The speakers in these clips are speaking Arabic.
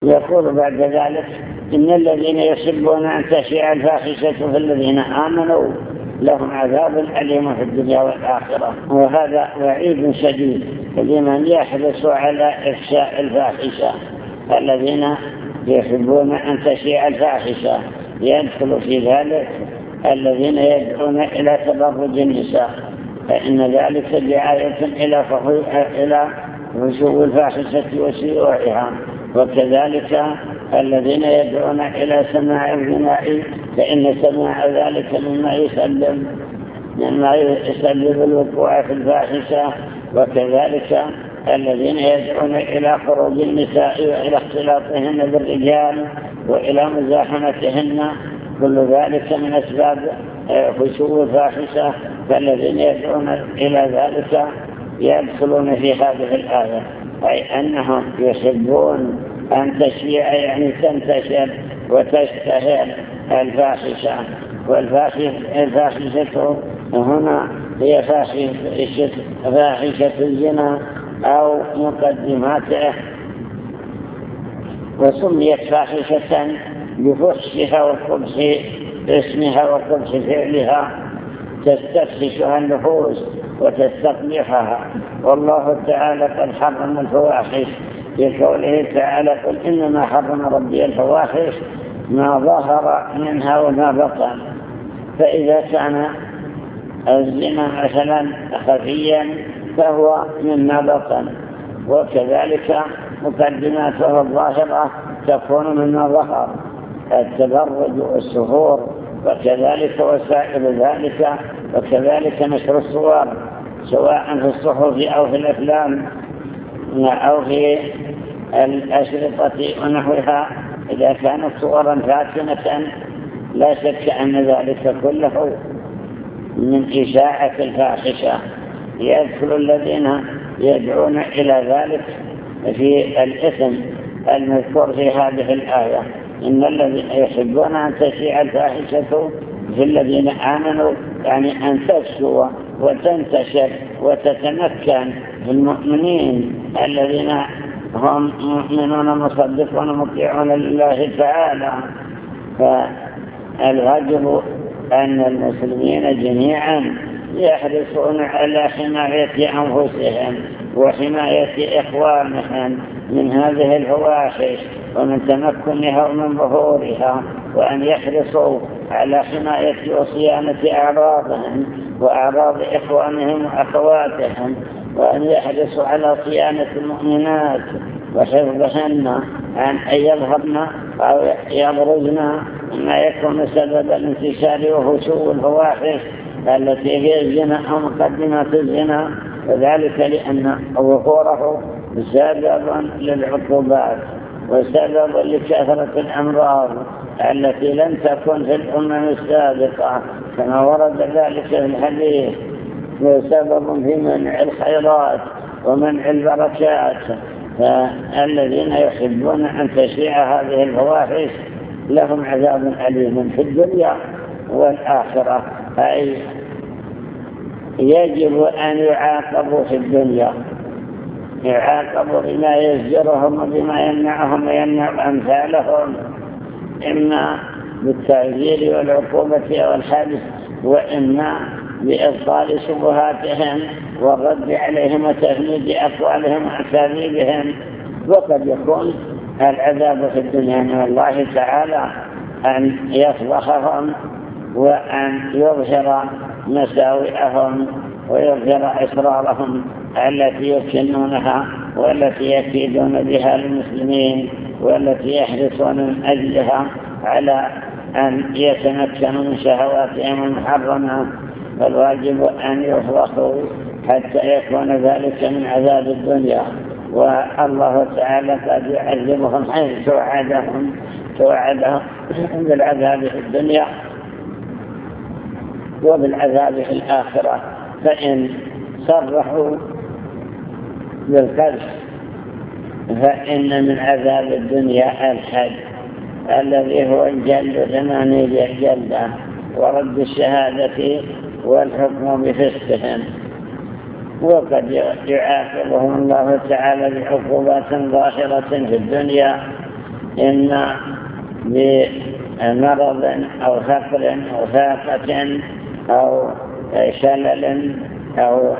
يقول بعد ذلك إن الذين يحبون أن تشيع الفاحشة في الذين آمنوا لهم عذاب أليم في الدنيا والآخرة. وهذا وعيد شديد لمن يحرص على إفشاء الفاحشة. الذين يحبون أن تشيع الفاحشة يدخل في ذلك الذين يدعون إلى تبرج النساء، فإن ذلك دعاية إلى فشو الفاحشة وشيوعها. وكذلك الذين يدعون إلى سماع الغناء، فإن سماع ذلك مما يسبب الوقوع في الفاحشة. وكذلك الذين يدعون إلى خروج النساء وإلى اختلاطهن بالرجال وإلى مزاحمتهن، كل ذلك من أسباب فشو الفاحشة. فالذين يدعون إلى ذلك يدخلون في هذه الآية، أي أنهم يحبون أن تشيع يعني تنتشر وتشتهر الفاحشة. والفاحشة هنا هي فاحشة الزنا أو مقدماته، وسميت فاحشة بفحشها وقبح اسمها وقبح فعلها تستفحشها النفوس وتستقبحها. والله تعالى قد حرم الفواحش في قوله تعالى: قل إنما حرم ربي الفواحش ما ظهر منها وما بطن. فإذا كان الزنا مثلا خفيا فهو مما بطن، وكذلك مقدماته الظاهرة تكون مما ظهر، التبرج والسفور، وكذلك وسائل ذلك، وكذلك نشر الصور سواء في الصحف أو في الأفلام أو في الأشرطة ونحوها. إذا كانت صورا فاتنة لا شك أن ذلك كله من إشاعة الفاحشة. يدخل الذين يدعون إلى ذلك في الإثم المذكور في هذه الآية: إن الذين يحبون أن تشيع الفاحشة في الذين آمنوا، يعني أن تفشو وتنتشر وتتمكن في المؤمنين الذين هم مؤمنون مصدقون مطيعون لله تعالى. فالواجب أن المسلمين جميعا يحرصون على حماية أنفسهم وحماية إخوانهم من هذه الفواحش ومن تمكنها ومن ظهورها، وأن يحرصوا على حماية وصيانة أعراضهم وأعراض إخوانهم وأخواتهم، وأن يحرصوا على صيانة المؤمنات وحفظهن عن أن يظهرن أو يبرزن ما يكون سببا انتشار وفشو الفواحش التي هي الزنا أو مقدمات الزنا، وذلك لأن ظهوره سبب للعقوبات وسبب لكثرة الأمراض التي لم تكن في الأمم السابقة كما ورد ذلك في الحديث، وسبب في منع الخيرات ومنع البركات. فالذين يحبون أن تشيع هذه الفواحش لهم عذاب أليم في الدنيا والآخرة، أي يجب أن يعاقبوا في الدنيا، يعاقبوا بما يزجرهم وبما يمنعهم ويمنع أمثالهم، إما بالتعذير والعقوبة والحبس، وإما بإبطال شبهاتهم والرد عليهم وتفنيد أقوالهم وأكاذيبهم. وقد يكون العذاب في الدنيا من الله تعالى أن يفضحهم وأن يظهر مساوئهم ويظهر أسرارهم التي يكنونها والتي يكيدون بها المسلمين والتي يحرصون من أجلها على أن يتمكنوا من شهواتهم المحرمة. فالواجب أن يفضحوا حتى يكون ذلك من عذاب الدنيا، والله تعالى قد يعذبهم حيث توعدهم بالعذاب في الدنيا وبالعذاب في الآخرة. فإن صرحوا بالقذف فإن من عذاب الدنيا الحد الذي هو الجلد 80 جلدة ورد الشهادة والحكم بفسقهم. وقد يعاقبهم الله تعالى بعقوبات ظاهرة في الدنيا إما بمرض أو فقر أو فاقة أو شلل أو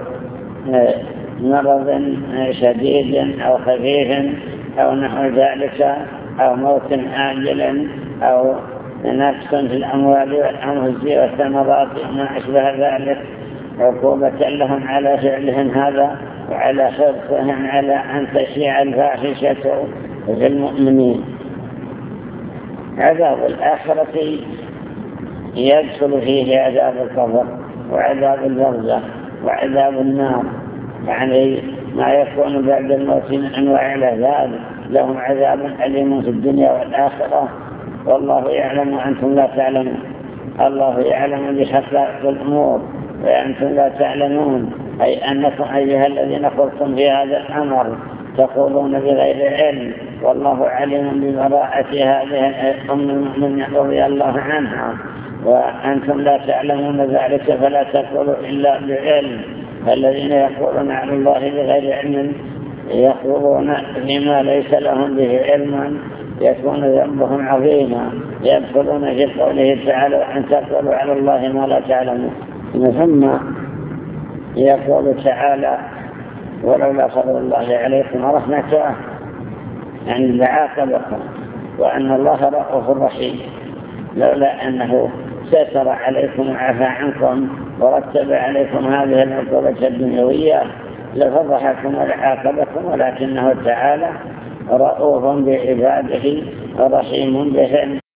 مرض شديد أو خفيف أو نحو ذلك، أو موت آجل، أو نقص في الأموال والأنفس والثمرات ما أشبه ذلك، عقوبة لهم على فعلهم هذا وعلى حرصهم على أن تشيع الفاحشة في المؤمنين. عذاب الآخرة يدخل فيه عذاب القبر وعذاب البرزخ وعذاب النار، يعني ما يكون بعد الموت من أنواع العذاب. لهم عذاب أليم في الدنيا والآخرة والله يعلم وأنتم لا تعلمون. الله يعلم بحقائق الأمور وأنتم لا تعلمون، أي أنكم أيها الذين قلتم في هذا الأمر تقولون بغير علم، والله علم ببراءة هذه أم المؤمنين رضي الله عنها، وأنتم لا تعلمون ذلك فلا تقولوا إلا بعلم. فالذين يقولون على الله بغير علم يقولون فيما ليس لهم به علم يكون ذنبهم عظيما، يدخلون في قوله تعالى أن تقولوا على الله ما لا تعلمون. ثم يقول تعالى ولولا فضل الله عليكم ورحمته يعني لعاقبكم وأن الله رؤوف رحيم، لولا أنه ستر عليكم وعفى عنكم ورتب عليكم هذه العقوبة الدنيوية لفضحكم ولعاقبكم، ولكنه تعالى رؤوف بعباده ورحيم بهم.